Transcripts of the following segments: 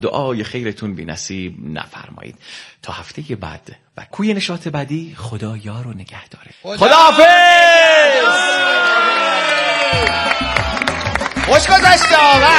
دعای خیرتون بی نصیب نفرمایید. تا هفته بعد و کوی نشاط بعدی، خدا یار و نگهداره. خداحافظ. خوش گذشت.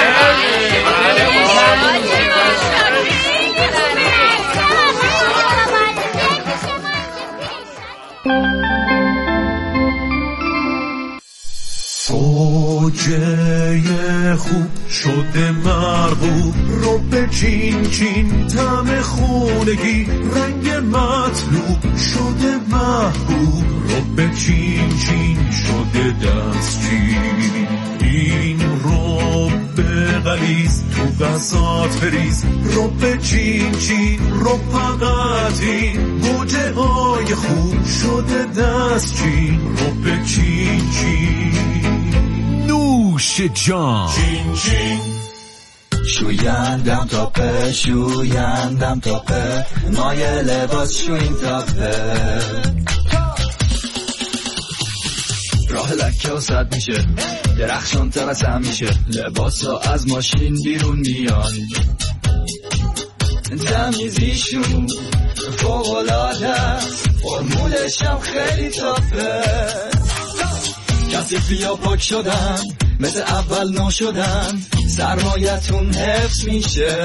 گوجه خوب شده مرغوب، رو به چین چین طعم خونگی، رنگ مطلوب شده محبوب، رو به چین چین شده دستچین. این رو به غلیظ تو غذات بریز، رو به چین چین رو فقط این گوجه های خوب شده دستچین، رو به چین چین. نوش جان. چین چین شویندم تاپه، شویندم تاپه، مای لباس شوین تاپه، راه لکه و سد میشه، درخشان تر از هم میشه، لباس ها از ماشین بیرون میان، تمیزیشون فوق‌العاده است، فرمولش هم خیلی تاپه، کثیفی ها پاک شدن مثل اول نشدن، سرمایتون حفظ میشه.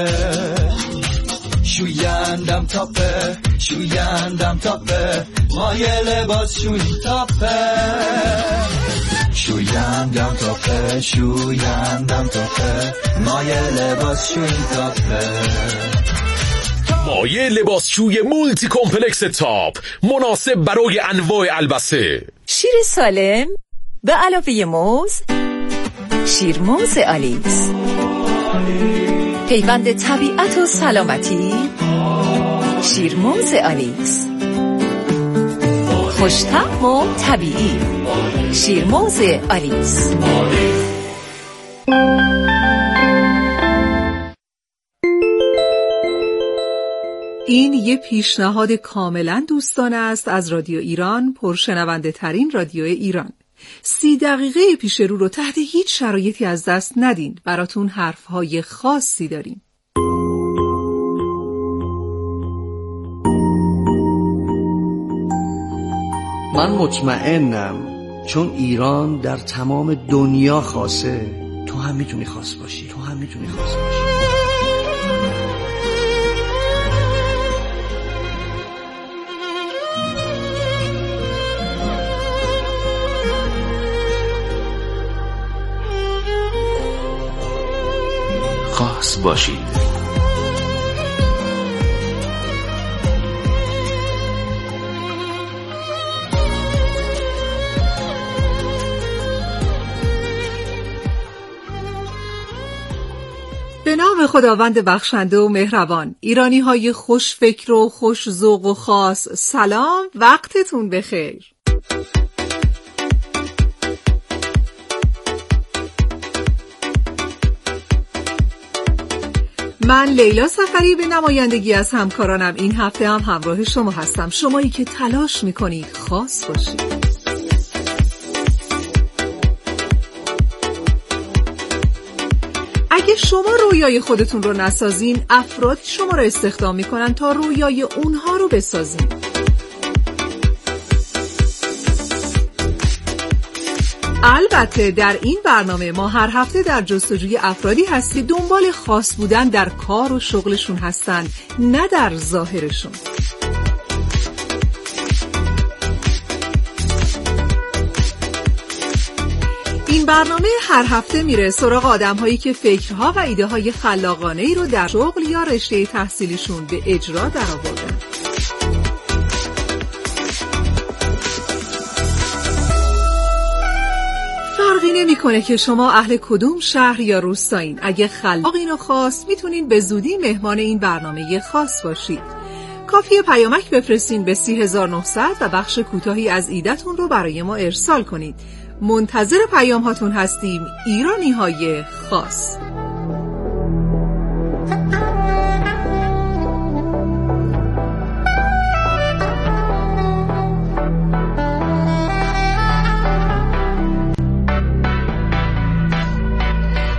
شویندم تاپه، شویندم تاپه، مای لباس شوین تاپه، شویندم تاپه، شویندم تاپه، مای لباس شوین تاپه. مایع لباسشوی مولتی کمپلکس تاپ، مناسب برای انواع البسه. شیر سالم به علاوه موز، شیرموز آلیس، پیوند طبیعت و سلامتی، شیرموز آلیس، خوش‌طعم و طبیعی، شیرموز آلیس. این یه پیشنهاد کاملا دوستانه است از رادیو ایران، پرشنونده ترین رادیو ایران. 30 دقیقه پیش رو تحت هیچ شرایطی از دست ندین. براتون حرفهای خاصی داریم. من مطمئنم چون ایران در تمام دنیا خاصه، تو هم میتونی خاص باشی، تو هم میتونی خاص باشی. خاص باشید. به نام خداوند بخشنده و مهربان. ایرانی های خوش فکر و خوش ذوق و خاص، سلام، وقتتون بخیر. من لیلا صفری به نمایندگی از همکارانم این هفته هم همراه شما هستم، شمایی که تلاش میکنید خاص باشید. اگه شما رویای خودتون رو نسازین، افراد شما رو استخدام میکنن تا رویای اونها رو بسازین. البته در این برنامه ما هر هفته در جستجوی افرادی هستی دنبال خاص بودن در کار و شغلشون هستن، نه در ظاهرشون. این برنامه هر هفته میره سراغ آدم‌هایی که فکرها و ایده‌های خلاقانه‌ای رو در شغل یا رشته تحصیلیشون به اجرا درآوردن. فرقی نمی‌کنه که شما اهل کدوم شهر یا روستایین. اگه خلاقین و خاص، میتونین به زودی مهمان این برنامه خاص باشید. کافیه پیامک بفرستین به 30900 و بخش کوتاهی از ایده‌تون رو برای ما ارسال کنید. منتظر پیام هاتون هستیم. ایرانی های خاص.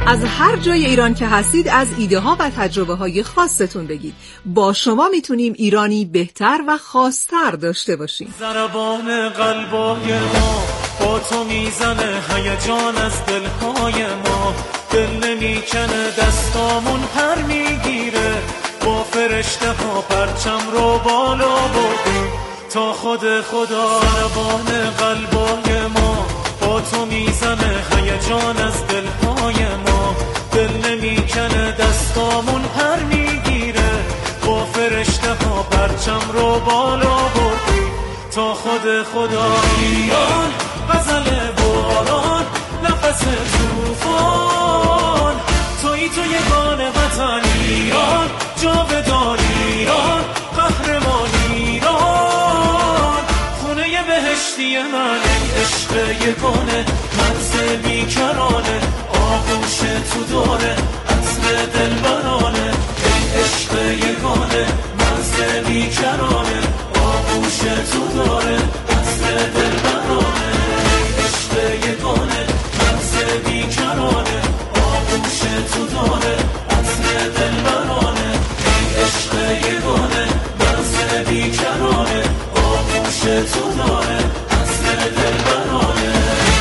از هر جای ایران که هستید از ایده ها و تجربه های خاصتون بگید. با شما میتونیم ایرانی بهتر و خاص‌تر داشته باشیم. ضربان قلبای ما با تو میزنه هیجان از دلهای ما، دل نمیکنه دستامون پر میگیره، با فرشته ها پرچم رو بالا بردیم تا خود خدا. ضربان قلبای ما با تو میزنه هیجان از دلهای ما، دل نمیکنه دستامون پر میگیره، با فرشته ها پرچم رو بالا بردیم تا خود خدا. ایران غزل باران نفس توفان، تویی تو یگان وطن ایران، جاودان ایران، قهرمان ایران، خونه بهشتی من، ای عشق یگانه، مرز بیکرانه، آغوش تو داره عطر دلبرانه، ای عشق یگانه، مرز بیکرانه، آغوش تو داره عطر دلبرانه، ای عشق یگانه، مرز بیکرانه، آغوش تو داره عطر دلبرانه، ای عشق یگانه، مرز بیکرانه، آغوش تو داره عطر دلبرانه.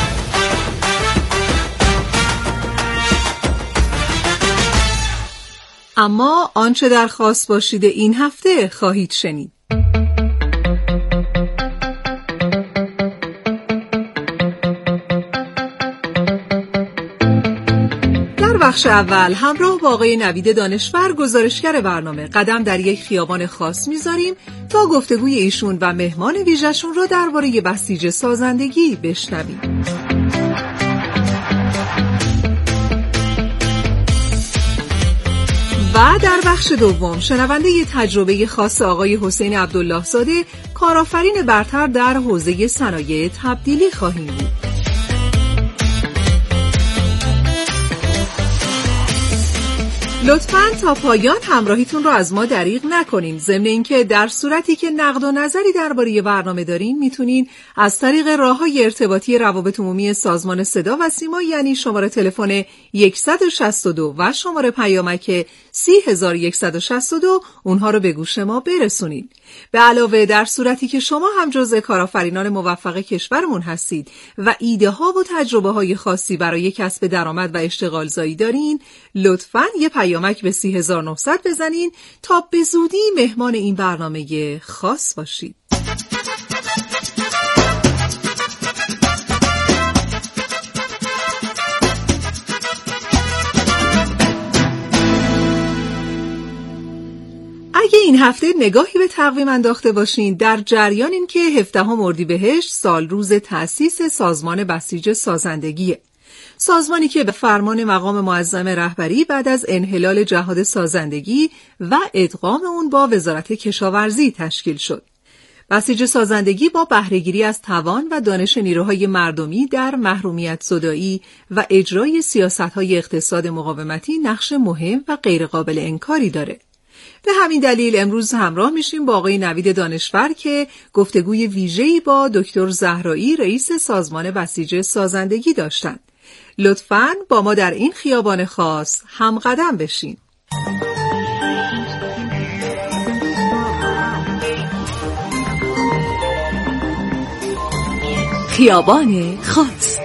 اما آنچه در خاص باشید این هفته خواهید شنید. در بخش اول همراه با آقای نوید دانشور گزارشگر برنامه قدم در یک خیابان خاص میذاریم تا گفتگوی ایشون و مهمان ویژه‌شون رو درباره بسیج سازندگی بشنویم. و در بخش دوم شنونده ی تجربه خاص آقای حسین عبدالله زاده، کارآفرین برتر در حوزه صنایع تبدیلی خواهیم بود. لطفاً تا پایان همراهیتون رو از ما دریغ نکنین. ضمن اینکه در صورتی که نقد و نظری درباره برنامه دارین میتونین از طریق راه‌های ارتباطی روابط عمومی سازمان صدا و سیما، یعنی شماره تلفن 162 و شماره پیامک 3162 اونها رو به گوش ما برسونین. به علاوه در صورتی که شما هم جزء کارآفرینان موفق کشورمون هستید و ایده ها و تجربه های خاصی برای کسب درآمد و اشتغالزایی دارین، لطفاً یه پیامک به 3900 بزنین تا به زودی مهمان این برنامه خاص باشید. اگه این هفته نگاهی به تقویم انداخته باشین، در جریان این که 17 اردیبهشت سال روز تأسیس سازمان بسیج سازندگیه. سازمانی که به فرمان مقام معظم رهبری بعد از انحلال جهاد سازندگی و ادغام اون با وزارت کشاورزی تشکیل شد. بسیج سازندگی با بهره‌گیری از توان و دانش نیروهای مردمی در محرومیت زدایی و اجرای سیاست‌های اقتصاد مقاومتی نقش مهم و غیرقابل انکاری داره. به همین دلیل امروز همراه میشیم با آقای نوید دانشور که گفتگوی ویژه‌ای با دکتر زهرایی رئیس سازمان بسیج سازندگی داشتند. لطفاً با ما در این خیابان خاص هم قدم بشین. خیابان خاص.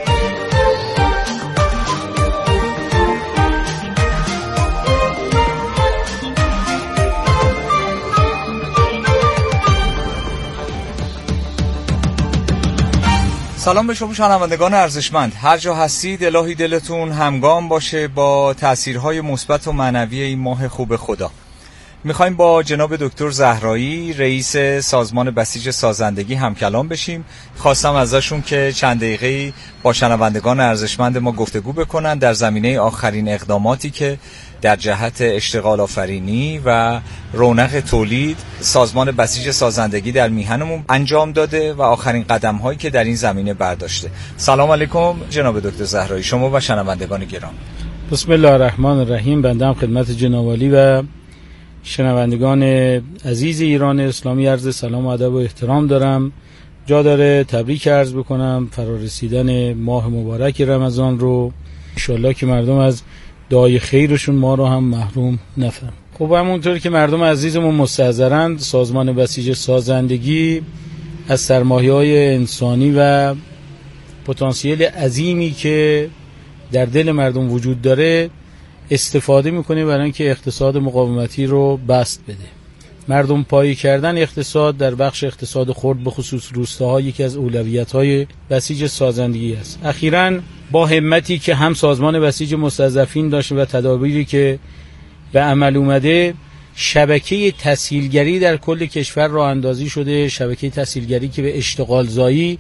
سلام به شما شنوندگان ارزشمند، هر جا هستید الهی دلتون همگام باشه با تأثیرهای مثبت و معنوی این ماه خوب خدا. میخوایم با جناب دکتر زهرایی رئیس سازمان بسیج سازندگی هم کلام بشیم. خواستم ازشون که چند دقیقه‌ای با شنوندگان ارزشمند ما گفتگو بکنن در زمینه آخرین اقداماتی که در جهت اشتغال آفرینی و رونق تولید سازمان بسیج سازندگی در میهنمون انجام داده و آخرین قدم هایی که در این زمینه برداشته. سلام علیکم جناب دکتر زهرایی، شما و شنوندگان گرامی. بسم الله الرحمن الرحیم. بنده هم خدمت جناب عالی و شنوندگان عزیز ایران اسلامی عرض سلام و ادب و احترام دارم. جا داره تبریک عرض بکنم فرارسیدن ماه مبارک رمضان رو. انشالله که مردم از دعای خیرشون ما رو هم محروم نفرماید. خب همونطور که مردم عزیزمون مستحضرند، سازمان بسیج سازندگی از سرمایه‌های انسانی و پتانسیل عظیمی که در دل مردم وجود داره استفاده میکنه برای اینکه اقتصاد مقاومتی رو بسط بده. مردم پایی کردن اقتصاد در بخش اقتصاد خرد به خصوص روستاها یکی از اولویت‌های بسیج سازندگی است. اخیراً با همتی که هم سازمان بسیج مستضعفین داشته و تدابیری که به عمل اومده، شبکه تسهیلگری در کل کشور راه اندازی شده. شبکه تسهیلگری که به اشتغال زایی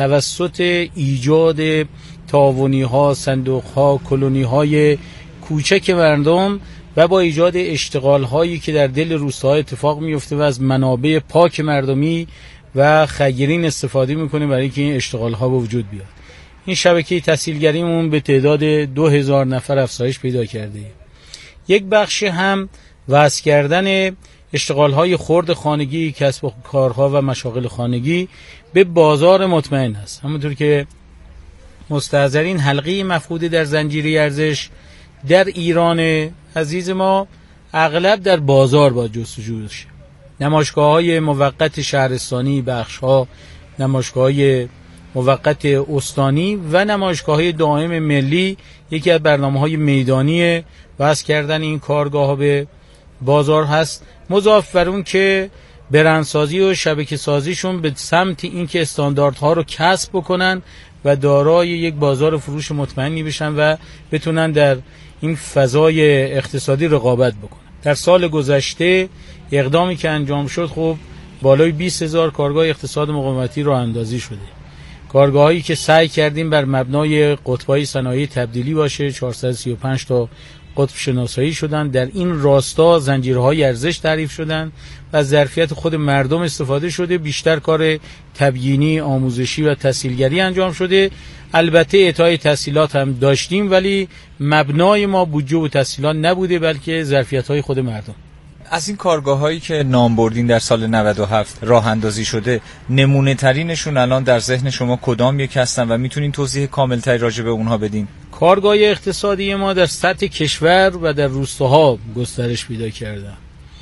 توسط ایجاد تعاونی‌ها، صندوق‌ها، کلونی‌های کوچک مردم و با ایجاد اشتغال‌هایی که در دل روستاها اتفاق میفته و از منابع پاک مردمی و خیرین استفاده میکنه برای اینکه این اشتغال‌ها به وجود بیاد. این شبکه تسهیلگریمون به تعداد 2000 نفر افزایش پیدا کرده. یک بخش هم وصل کردن اشتغال‌های خرد خانگی، کسب و کارها و مشاغل خانگی به بازار مطمئن است. همونطور که مستحضرین، حلقه مفقود در زنجیره ارزش در ایران عزیز ما اغلب در بازار با جستجو شه. نمایشگاه‌های موقت شهرستانی، بخش‌ها، نمایشگاه‌های موقت استانی و نمایشگاه‌های دائم ملی یکی از برنامه‌های میدانی وصل کردن این کارگاه‌ها به بازار هست. مضاف بر اون که برندسازی و شبکه سازیشون به سمت اینکه استانداردها رو کسب بکنن و دارای یک بازار فروش مطمئنی بشن و بتونن در این فضای اقتصادی رقابت بکنن. در سال گذشته اقدامی که انجام شد، خب بالای 20000 کارگاه اقتصاد مقاومتی راه اندازی شده. کارگاهایی که سعی کردیم بر مبنای قطب‌های صنایع تبدیلی باشه، 435 تا قطب شناسایی شدن. در این راستا زنجیرهای ارزش تعریف شدن و از ظرفیت خود مردم استفاده شده. بیشتر کار تبیینی، آموزشی و تسهیلگری انجام شده. البته اعطای تسهیلات هم داشتیم، ولی مبنای ما بودجه و تسهیلات نبوده، بلکه ظرفیت‌های خود مردم. از این کارگاه‌هایی که نام بردین در سال 97 راه اندازی شده، نمونه ترینشون الان در ذهن شما کدام یک هستن و میتونین توضیح کامل‌تری راجع به اونها بدین؟ کارگاه اقتصادی ما در سطح کشور و در روستاها گسترش پیدا کرده.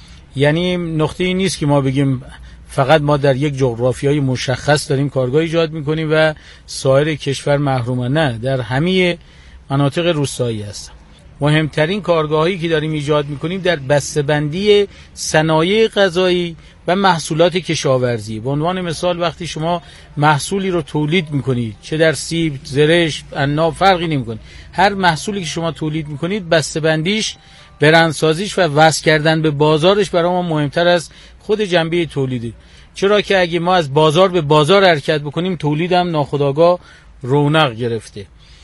یعنی نقطه‌ای نیست که ما بگیم فقط ما در یک جغرافیای مشخص داریم کارگاه ایجاد می‌کنیم و سایر کشور محرومه. نه، در همه مناطق روستایی هست. مهمترین کارگاهایی که داریم ایجاد میکنیم در بسته‌بندی صنایع غذایی و محصولات کشاورزی. به عنوان مثال وقتی شما محصولی رو تولید میکنید، چه در سیب، زرشت، عناب، فرقی نمیکنه، هر محصولی که شما تولید میکنید بسته‌بندیش، برندسازیش و وصل کردن به بازارش برای ما مهمتر از خود جنبه تولیدی. چرا که اگه ما از بازار به بازار حرکت بکنیم، تولید هم ناخودآگاه رونق گرفته.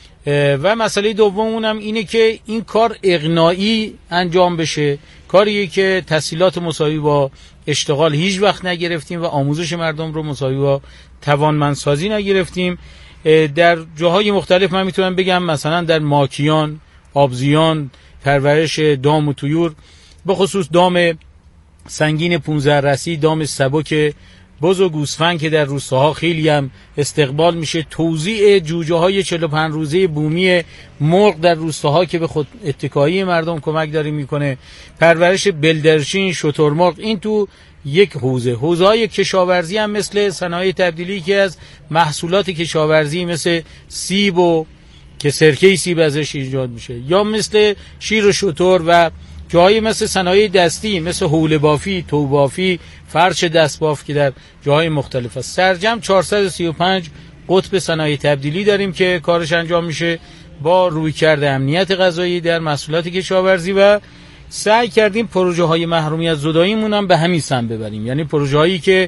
و مسئله دوم هم اینه که این کار اقناعی انجام بشه، کاریه که تسهیلات مساوی با اشتغال هیچ وقت نگرفتیم و آموزش مردم رو مساوی با توانمندسازی نگرفتیم. در جاهای مختلف من میتونم بگم مثلا در ماکیان، آبزیان، پرورش دام و طیور، به خصوص دام سنگین 15 رسی، دام سبک بز و گوسفند که در روستاها خیلی هم استقبال میشه، توزیع جوجه های 45 روزه بومی مرغ در روستاها که به خود اتکایی مردم کمک داره میکنه، پرورش بلدرچین، شترمرغ، این تو یک حوزه‌های کشاورزی هم مثل صنایع تبدیلی که از محصولات کشاورزی مثل سیب و که سرکه سیب ازش ایجاد میشه، یا مثل شیر و شتر، و جایی مثل صنایع دستی مثل حوله بافی، تو بافی، فرش دست باف که در جاهای مختلف است. سرجم 435 قطب صنایع تبدیلی داریم که کارش انجام میشه با رویکرد امنیت غذایی در محصولات کشاورزی و سعی کردیم پروژه های محرومیت زداییمون هم به همین سمت ببریم، یعنی پروژه هایی که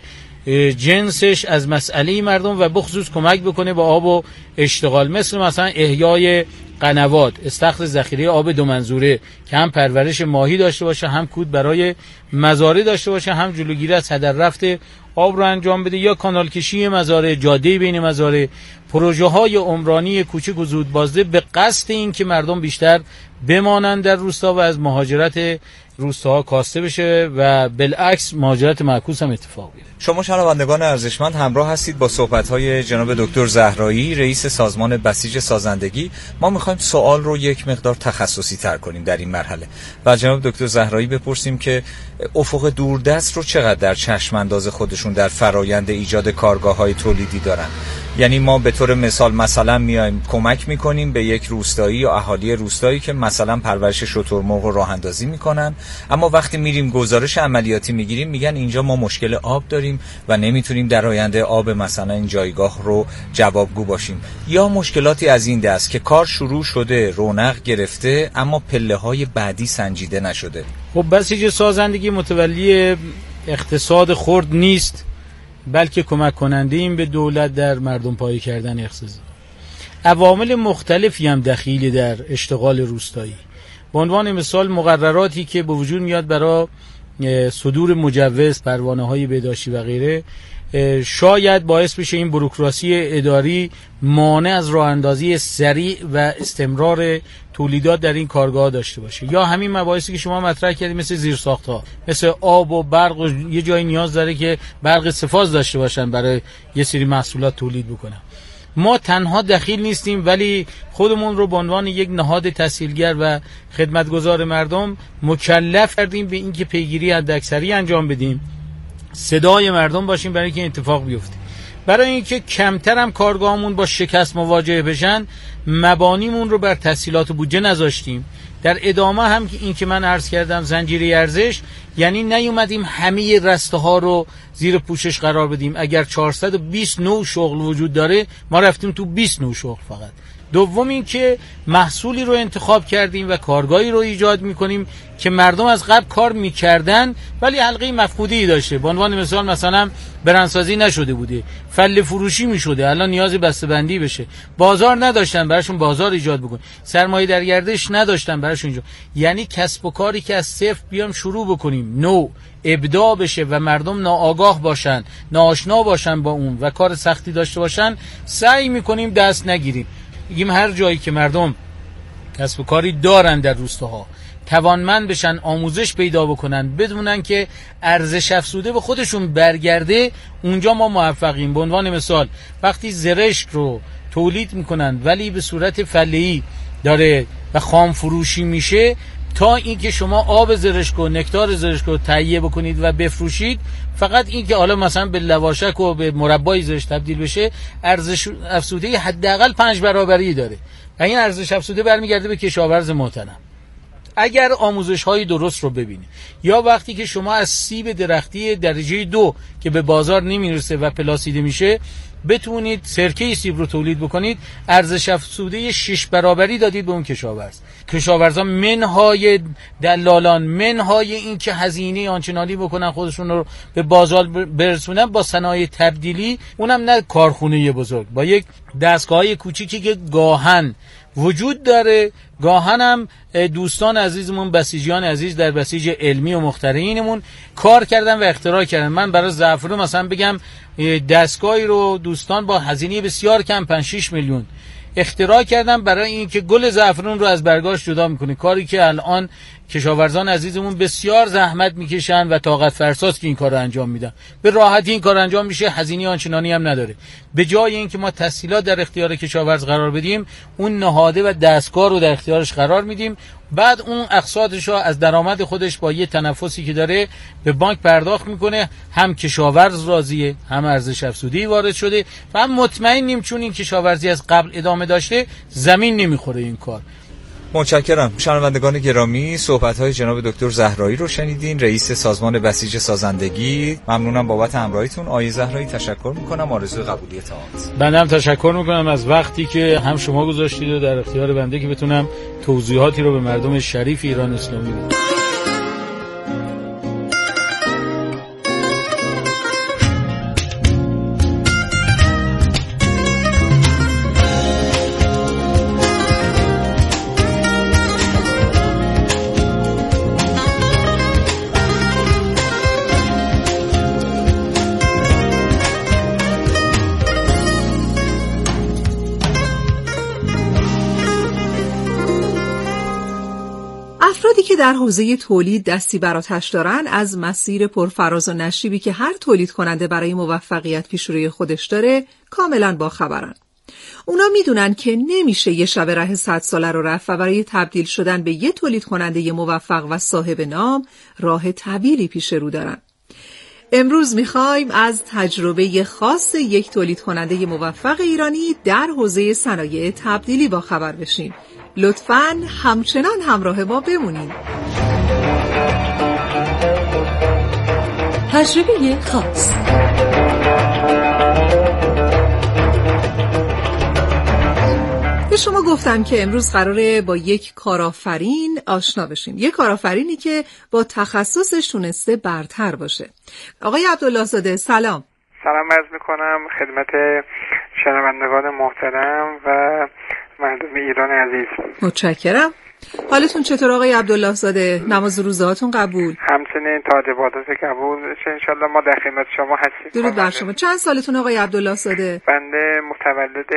جنسش از مسئله مردم و بخصوص کمک بکنه با آب و اشتغال، مثلا احیای قنوات، استخر ذخیره آب 2 منظوره که هم پرورش ماهی داشته باشه، هم کود برای مزارع داشته باشه، هم جلوگیری از هدر رفت آب رو انجام بده، یا کانال کشی مزارع، جاده بین مزارع، پروژه های عمرانی کوچک و زود بازده به قصد این که مردم بیشتر بمانند در روستا و از مهاجرت روستاها کاسته بشه و بالعکس مهاجرت معکوس هم اتفاق بیفته. شما شنوندگان ارزشمند همراه هستید با صحبت‌های جناب دکتر زهرایی، رئیس سازمان بسیج سازندگی. ما می‌خوایم سوال رو یک مقدار تخصصی تر کنیم در این مرحله و جناب دکتر زهرایی بپرسیم که افق دوردست رو چقدر در چشم انداز خودشون در فرایند ایجاد کارگاه‌های تولیدی دارن. یعنی ما به طور مثلا میایم کمک میکنیم به یک روستایی یا اهالی روستایی که مثلا پرورش شترمرغ رو راه اندازی میکنن، اما وقتی میریم گزارش عملیاتی میگیریم میگن اینجا ما مشکل آب داریم و نمیتونیم در آینده آب مثلا این جایگاه رو جوابگو باشیم، یا مشکلاتی از این دست که کار شروع شده، رونق گرفته، اما پله‌های بعدی سنجیده نشده. خب بسیج سازندگی متولی اقتصاد خرد نیست، بلکه کمک کننده این به دولت در مردم پایی کردن اقتصاد. عوامل مختلفی هم دخیل در اشتغال روستایی. به عنوان مثال مقرراتی که به وجود میاد برای صدور مجوز، پروانه‌های بهداشتی و غیره، شاید باعث بشه این بوروکراسی اداری مانع از راه اندازی سریع و استمرار تولیدات در این کارگاه داشته باشه. یا همین مباحثی که شما مطرح کردید مثل زیرساخت‌ها، مثل آب و برق و یه جایی نیاز داره که برق سه‌فاز داشته باشن برای یه سری محصولات تولید بکنن. ما تنها دخیل نیستیم، ولی خودمون رو به عنوان یک نهاد تسهیلگر و خدمتگزار مردم مکلف کردیم به اینکه پیگیری حداکثری انجام بدیم، صدای مردم باشیم برای اینکه اتفاق بیفته. برای اینکه کمتر هم کارگاهمون با شکست مواجه بشن، مبانیمون رو بر تسهیلات بودجه نذاشتیم. در ادامه هم که این که من عرض کردم زنجیره ارزش، یعنی نیومدیم همه رسته ها رو زیر پوشش قرار بدیم. اگر 420 نوع شغل وجود داره، ما رفتیم تو 20 نوع شغل فقط. دوم این که محصولی رو انتخاب کردیم و کارگاهی رو ایجاد میکنیم که مردم از قبل کار میکردن ولی حلقه مفقودی داشته. به عنوان مثلا برندسازی نشده بوده، فله فروشی میشده، الان نیاز بسته‌بندی بشه، بازار نداشتن براشون بازار ایجاد بکن، سرمایه در گردش نداشتن براشون ایجاد. یعنی کسب و کاری که از صفر بیام شروع بکنیم، نو ابداع بشه و مردم ناآگاه باشن، ناآشنا باشن با اون و کار سختی داشته باشن، سعی میکنیم دست نگیریم. میگیم هر جایی که مردم کسب و کاری دارن در روستاها، توانمند بشن، آموزش پیدا بکنن، بدونن که ارزش افزوده به خودشون برگرده، اونجا ما موفقیم. به عنوان مثال وقتی زرشک رو تولید میکنن ولی به صورت فله‌ای داره و خام فروشی میشه، تا اینکه شما آب زرشک و نکتار زرشک رو تهیه بکنید و بفروشید، فقط این که حالا مثلا به لواشک و به مربای زرشک تبدیل بشه، ارزش افزوده حداقل 5 برابری داره و این ارزش افزوده برمیگرده به کشاورز محترم. اگر آموزش‌های درست رو ببینید، یا وقتی که شما از سیب درختی درجه 2 که به بازار نمیرسه و پلاسیده میشه بتونید سرکه سیب رو تولید بکنید، ارزش افزوده 6 برابری دادید به اون کشاورز. کشاورزان منهای دلالان، منهای این که هزینه آنچنانی بکنن خودشون رو به بازار برسونن، با صنایع تبدیلی، اونم نه کارخونه بزرگ، با یک دستگاه‌های کوچیکی که گاهن وجود داره. گاهن هم دوستان عزیزمون، بسیجیان عزیز در بسیج علمی و مخترعینمون کار کردن و اختراع کردن. من برای زعفرون مثلا بگم دستگاهی رو دوستان با هزینه بسیار کم 5-6 میلیون اختراع کردن برای اینکه گل زعفرون رو از برگاش جدا میکنه، کاری که الان کشاورزان عزیزمون بسیار زحمت میکشن و طاقت فرساست که این کار رو انجام میدن. به راحتی این کار انجام میشه، هزینه آنچنانی هم نداره. به جای اینکه ما تسهیلات در اختیار کشاورز قرار بدیم، اون نهاده و دستگاه رو در اختیارش قرار میدیم، بعد اون اقساطش رو از درآمد خودش با یه تنفسی که داره به بانک پرداخت میکنه. هم کشاورز راضیه، هم ارزش افزوده وارد شده و هم مطمئنیم چون این کشاورزی از قبل ادامه داشته زمین نمیخوره این کار. متشکرم. شنوندگان گرامی، صحبت‌های جناب دکتر زهرایی رو شنیدین، رئیس سازمان بسیج سازندگی. ممنونم بابت همراهیتون. آقای زهرایی تشکر میکنم، آرزوی قبولی تمام. بنده هم تشکر میکنم از وقتی که هم شما گذاشتید و در اختیار بنده که بتونم توضیحاتی رو به مردم شریف ایران اسلامی بدم. که در حوزه تولید دستی بر آتش دارن از مسیر پرفراز و نشیبی که هر تولید کننده برای موفقیت پیش روی خودش داره کاملا باخبرن. اونا میدونن که نمیشه یه شب ره 100 ساله رو رفت و برای تبدیل شدن به یه تولید کننده موفق و صاحب نام راه طویلی پیش رو دارن. امروز میخوایم از تجربه خاص یک تولید کننده موفق ایرانی در حوزه صنایع تبدیلی با خبر بشیم. لطفاً همچنان همراه ما بمونید. تجربه خاص. به شما گفتم که امروز قراره با یک کارآفرین آشنا بشیم. یک کارآفرینی که با تخصصش تونسته برتر باشه. آقای عبدالله زاده سلام. سلام عرض میکنم خدمت شنوندگان محترم و مردم ایران عزیز. متشکرم. حالتون چطور آقای عبدالله زاده؟ نماز روزهاتون قبول؟ همچنین تا عبادات قبول شه انشالله. ما در خدمت شما هستیم. درود بر شما. چند سالتون آقای عبدالله زاده؟ بنده متولد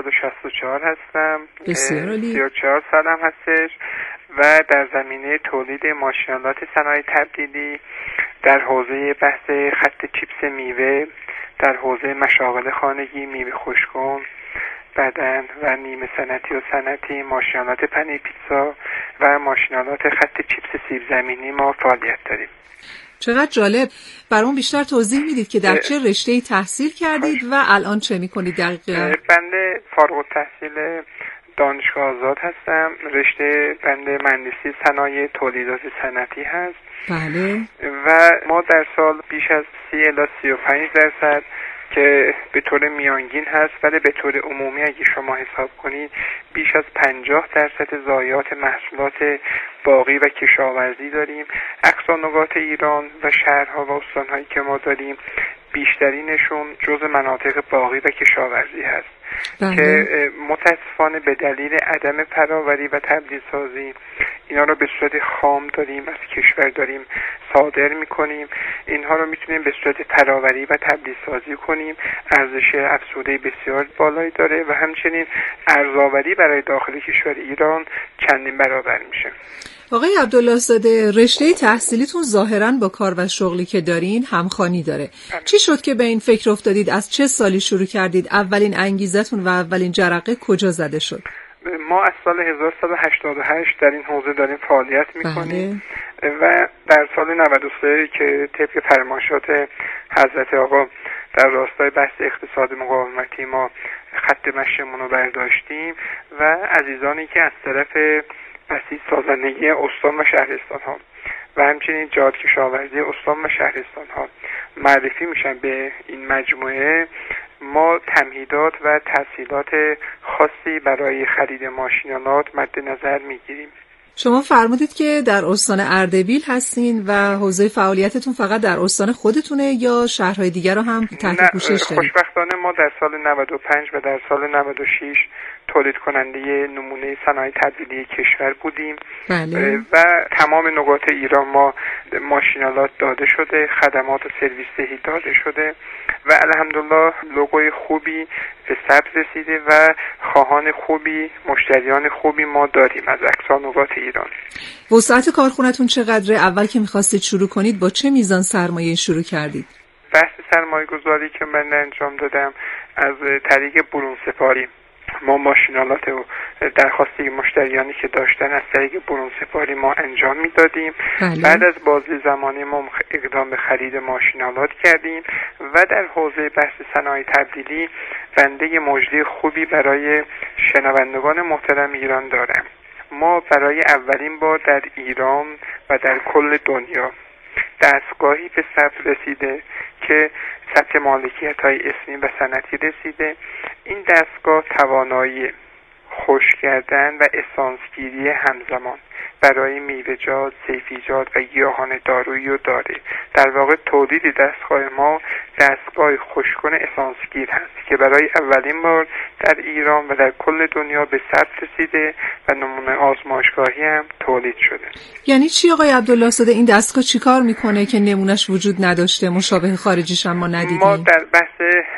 1164 هستم. بسیار عالی. 34 سالم هستش و در زمینه تولید ماشینالات صنایع تبدیلی در حوزه بحث خط چیپس میوه، در حوزه مشاغل خانگی، میوه خشک‌کن، بدن و نیمه صنعتی و صنعتی، ماشینالات پنیر پیتزا و ماشینالات خط چیپس سیب زمینی ما فعالیت داریم. چقدر جالب. برام بیشتر توضیح میدید که در چه رشته‌ای تحصیل کردید و الان چه میکنید دقیقاً؟ بنده فارغ التحصیل دانشگاه آزاد هستم. رشته بنده مهندسی صنایع تولیدات صنعتی هست. بله. و ما در سال بیش از 30 الی 35% که به طور میانگین هست، ولی به طور عمومی اگه شما حساب کنید بیش از 50% ضایعات محصولات باغی و کشاورزی داریم. اقصانقاط ایران و شهرها و استانهایی که ما داریم بیشترینشون جزء مناطق باغی و کشاورزی هست. بله. که متاسفانه به دلیل عدم فراوری و تبدیل سازی اینا رو به صورت خام داریم از کشور داریم صادر میکنیم. اینها رو میتونیم به صورت فراوری و تبدیل سازی کنیم. ارزش افزوده بسیار بالایی داره و همچنین ارزآوری برای داخل کشور ایران چندین برابر میشه. آقای عبدالله زاده، رشته تحصیلیتون ظاهراً با کار و شغلی که دارین همخوانی داره. چی شد که به این فکر افتادید؟ از چه سالی شروع کردید؟ اولین انگیزتون و اولین جرقه کجا زده شد؟ ما از سال 1188 در این حوزه داریم فعالیت میکنیم. و در سال 93 که طبق فرمایشات حضرت آقا در راستای بحث اقتصاد مقاومتی ما خط مشیمون رو برداشتیم و عزیزانی که از طرف بحثی سازندگی استان و شهرستان ها و همچنین جهاد کشاورزی استان و شهرستان ها معرفی میشن به این مجموعه، ما تمهیدات و تسهیلات خاصی برای خرید ماشینالات مد نظر میگیریم. شما فرمودید که در استان اردبیل هستین و حوزه فعالیتتون فقط در استان خودتونه یا شهرهای دیگر رو هم تحت پوشش دارید؟ خوشبختانه ما در سال 95 و در سال 96 تولید کننده نمونه صنایع تبدیلی کشور بودیم. بله. و تمام نقاط ایران ما ماشینالات داده شده، خدمات و سرویس دهی داده شده و الحمدلله لوگوی خوبی به ثبت رسیده و خواهان خوبی، مشتریان خوبی ما داریم از اقصا نقاط ایران. وسعت کارخونتون چقدره؟ اول که می‌خواستید شروع کنید با چه میزان سرمایه شروع کردید؟ بحث سرمایه گذاری که من انجام دادم از طریق برون سپاری. ما ماشینالات و درخواستی مشتریانی که داشتن از طریق برون سپاری ما انجام میدادیم. بعد از بازی زمانی ما اقدام به خرید ماشینالات کردیم و در حوزه بحث صنایع تبدیلی بنده مژده خوبی برای شنوندگان محترم ایران دارم. ما برای اولین بار در ایران و در کل دنیا دستگاهی به ثبت رسیده که ثبت مالکیت‌های اسمی و سنتی رسیده. این دستگاه توانایی خشک کردن و اسانسگیری همزمان برای میوه‌جات، سیفیجات و گیاهان دارویی رو داره. در واقع تولید دستگاه ما دستگاه خشک‌کن اسانسگیر هست که برای اولین بار در ایران و در کل دنیا به ثبت رسیده و نمونه آزمایشگاهی هم تولید شده. یعنی چی آقای عبدالله زاده؟ این دستگاه چیکار میکنه که نمونهش وجود نداشته، مشابه خارجیش هم ما ندیدیم؟ ما در بحث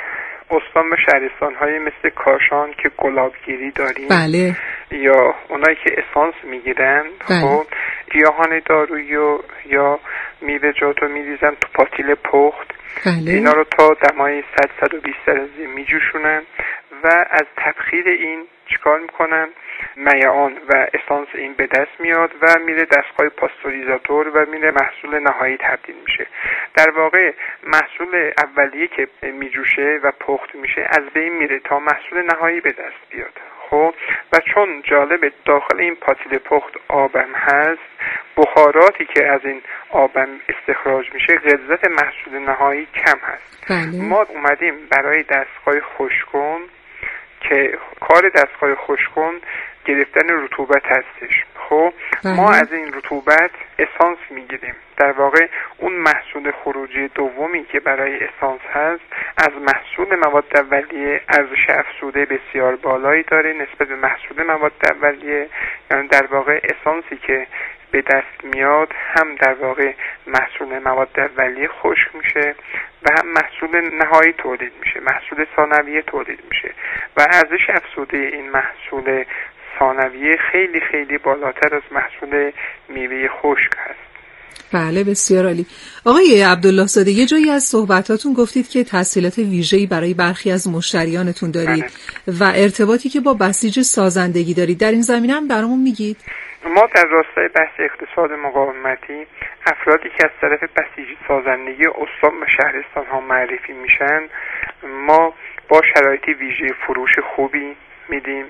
استان و شهرستان‌های مثل کاشان که گلابگیری داریم، بله، یا اونایی که اسانس میگیرن، بله، خب گیاهان دارویی یا میوه‌جات رو میریزن تو پاتیل پخت، بله، اینا رو تا دمای 100-120 درجه میجوشونن و از تبخیر این چیکار میکنن؟ میعان و اسانس این به دست میاد و میره دستگاه پاستوریزاتور و میره محصول نهایی تبدیل میشه. در واقع محصول اولیه که میجوشه و پخت میشه از بین میره تا محصول نهایی به دست بیاد. خب و چون جالب داخل این پاتیل پخت آبم هست، بخاراتی که از این آبم استخراج میشه غلظت محصول نهایی کم هست. بله. ما اومدیم برای دستگاه خشک‌کن که کار دستگاه خشک‌کن گرفتن رطوبت هستش. خب ما از این رطوبت اسانس میگیریم. در واقع اون محصول خروجی دومی که برای اسانس هست از محصول مواد اولیه ارزش افزوده بسیار بالایی داره نسبت به محصول مواد اولیه. یعنی در واقع اسانسی که به دست میاد هم در واقع محصول مواد اولیه خشک میشه و هم محصول نهایی تولید میشه، محصول ثانویه تولید میشه و ارزش افزوده این محصول ثانویه خیلی خیلی بالاتر از محصول میوه خشک هست. بله بسیار عالی. آقای عبدالله زاده یه جایی از صحبتاتون گفتید که تسهیلات ویژه‌ای برای برخی از مشتریانتون دارید و ارتباطی که با بسیج سازندگی دارید. در این زمینه هم برامون میگید؟ ما در راستای بحث اقتصاد مقاومتی افرادی که از طرف بسیج سازندگی استان و شهرستان ها معرفی میشن ما با شرایط ویژه فروش خوبی میدیم.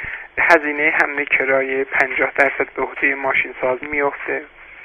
هزینه حمل کرایه 50% به عهده ماشین ساز میفته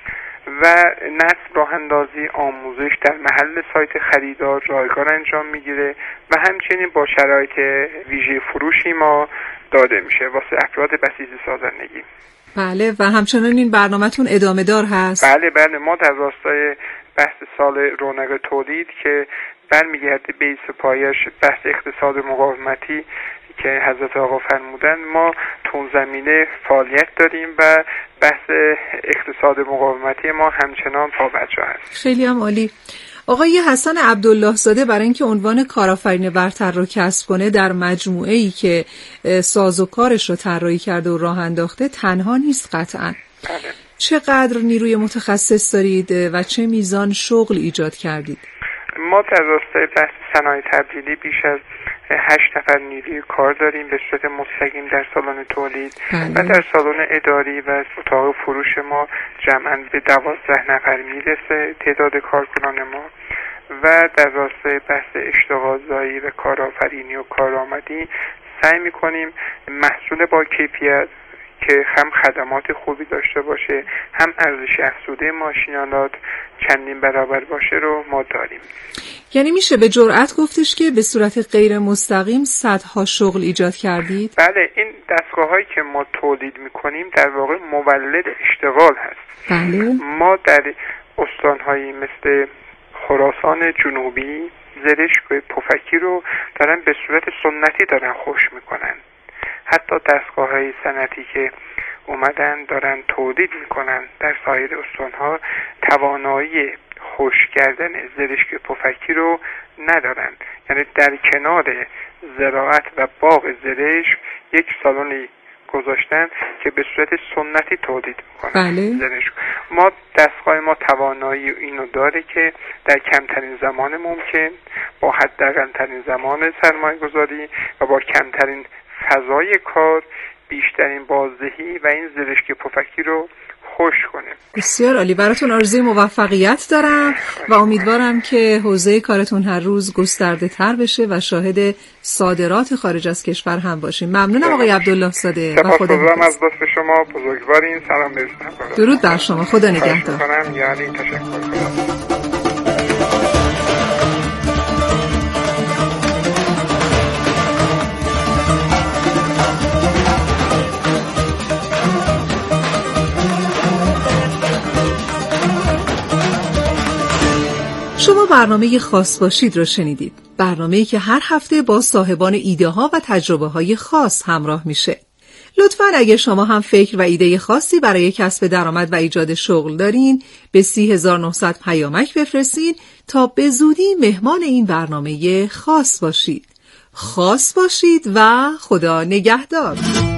و نصب راه اندازی آموزش در محل سایت خریدار رایگان انجام میگیره و همچنین با شرایط ویژه فروشی ما داده میشه واسه افراد بسیج سازندگی. بله و همچنان این برنامه‌تون ادامه دار هست؟ بله ما در راستای بحث سال رونق تولید که برمیگرده به پایش بحث اقتصاد مقاومتی که حضرت آقا فرمودن، ما تو زمینه فعالیت داریم و بحث اقتصاد مقاومتی ما همچنان پابرجا هست. خیلی هم عالی. آقای حسن عبدالله زاده برای اینکه عنوان کارآفرین برتر رو کسب کنه در مجموعه‌ای که سازوکارش رو طراحی کرده و راه انداخته تنها نیست قطعاً. بله. چقدر نیروی متخصص دارید و چه میزان شغل ایجاد کردید؟ ما در راستای بحث صنایع تبدیلی بیش از 8 نفر نیروی کار داریم به صورت مستقیم در سالن تولید و در سالن اداری و اتاق فروش ما جمعاً به 12 نفر میرسه تعداد کارکنان ما و در راستای بحث اشتغالزایی و کارآفرینی و کارآمدی سعی میکنیم محصول با کیفیت که هم خدمات خوبی داشته باشه هم ارزش افزوده ماشینالات چندین برابر باشه رو ما داریم. یعنی میشه به جرئت گفتش که به صورت غیر مستقیم صدها شغل ایجاد کردید؟ بله، این دستگاه‌هایی که ما تولید میکنیم در واقع مولد اشتغال هست. بله. ما در استان‌هایی مثل خراسان جنوبی زرشک و پفکی رو دارن به صورت سنتی دارن خوش میکنن. حتی دستگاه‌های صنعتی که اومدن دارن تولید میکنن در سایر استان‌ها توانایی خشک کردن زرشک پفکی رو ندارن. یعنی در کنار زراعت و باغ زرشک یک سالنی گذاشتن که به صورت سنتی تولید میکنن. بله. زرشک. ما دستگاه ما توانایی اینو داره که در کمترین زمان ممکن با حداقل‌ترین زمان سرمایه گذاری و با کمترین فضای کار بیشترین بازدهی و این زرشک پفکی رو خوش کنه. بسیار عالی. براتون آرزوی موفقیت دارم و امیدوارم که حوزه کارتون هر روز گسترده تر بشه و شاهد صادرات خارج از کشور هم باشیم. ممنونم آقای عبدالله زاده و خدا حافظ. از لطف شما بزرگوارین. سلام برسونم. درود بر شما. خدا نگهدار. یعنی تشکر کنم. شما برنامه خاص باشید رو شنیدید. برنامه‌ای که هر هفته با صاحبان ایده ها و تجربه های خاص همراه میشه. لطفاً اگه شما هم فکر و ایده خاصی برای کسب درآمد و ایجاد شغل دارین به 30900 پیامک بفرستین تا به زودی مهمان این برنامه خاص باشید. خاص باشید و خدا نگهدار.